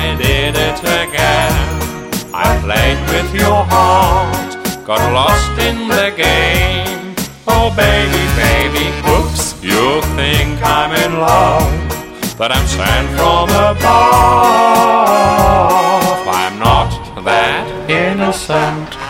I did it again. I played with your heart, got lost in the game. Oh baby, baby, oops, you think I'm in love, but I'm sent from above. I'm not that innocent.